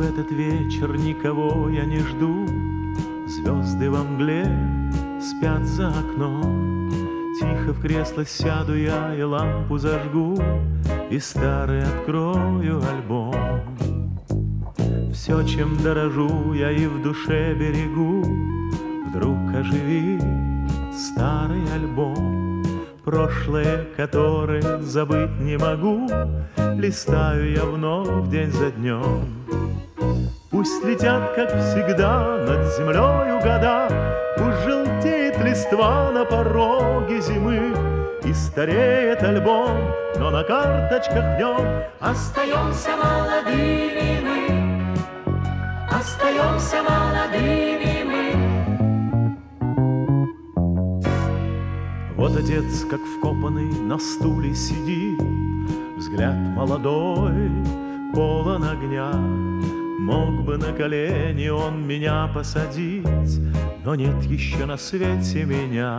этот вечер никого я не жду. Звезды во мгле спят за окном. Тихо в кресло сяду я и лампу зажгу, и старый открою альбом. Все, чем дорожу, я и в душе берегу. Вдруг оживит старый альбом. Прошлое, которое забыть не могу, листаю я вновь день за днем. Пусть летят, как всегда, над землею года, пусть желтеет листва на пороге зимы, и стареет альбом, но на карточках в нем остаемся молодыми мы, остаемся молодыми мы. Вот отец, как вкопанный, на стуле сидит, взгляд молодой, полон огня. Мог бы на колени он меня посадить, но нет еще на свете меня.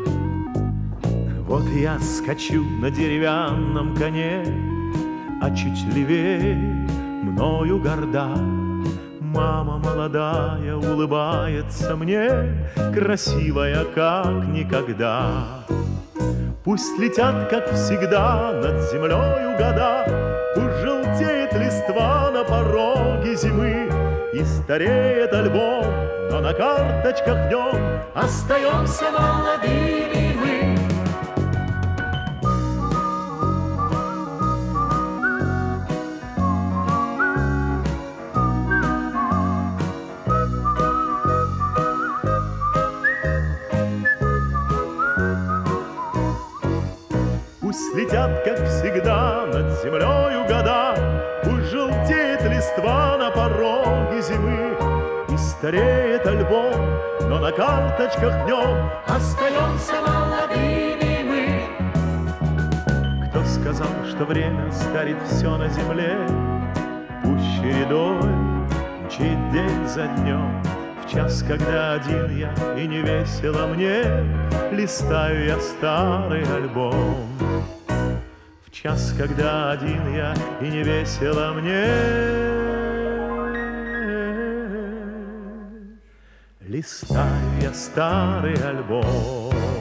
Вот я скачу на деревянном коне, а чуть левее мною горда. Мама молодая улыбается мне, красивая как никогда. Пусть летят, как всегда, над землею года, пусть желтеет листва на пороге зимы, и стареет альбом, но на карточках в нем остаемся молодыми мы. Пусть летят, как всегда, над землею года, пусть желтеет листва на пороге зимы, и стареет альбом, но на карточках в нем остаемся молодыми мы. Кто сказал, что время старит все на земле? Пусть чередой мчит день за днем. В час, когда один я и не весело мне, листаю я старый альбом. В час, когда один я и не весело мне, листаю я старый альбом.